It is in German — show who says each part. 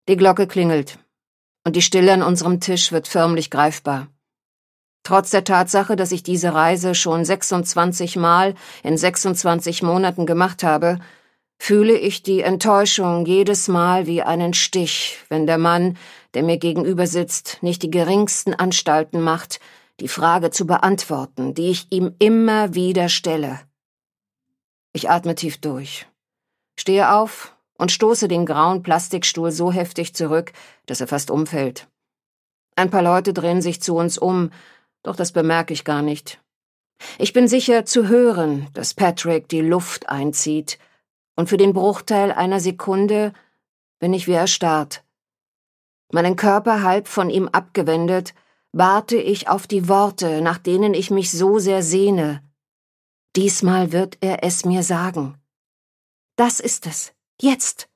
Speaker 1: Die Glocke klingelt, und die Stille an unserem Tisch wird förmlich greifbar. Trotz der Tatsache, dass ich diese Reise schon 26 Mal in 26 Monaten gemacht habe, fühle ich die Enttäuschung jedes Mal wie einen Stich, wenn der Mann, der mir gegenüber sitzt, nicht die geringsten Anstalten macht, die Frage zu beantworten, die ich ihm immer wieder stelle. Ich atme tief durch, stehe auf und stoße den grauen Plastikstuhl so heftig zurück, dass er fast umfällt. Ein paar Leute drehen sich zu uns um, doch das bemerke ich gar nicht. Ich bin sicher zu hören, dass Patrick die Luft einzieht, und für den Bruchteil einer Sekunde bin ich wie erstarrt. Meinen Körper halb von ihm abgewendet, warte ich auf die Worte, nach denen ich mich so sehr sehne. Diesmal wird er es mir sagen. Das ist es. Jetzt.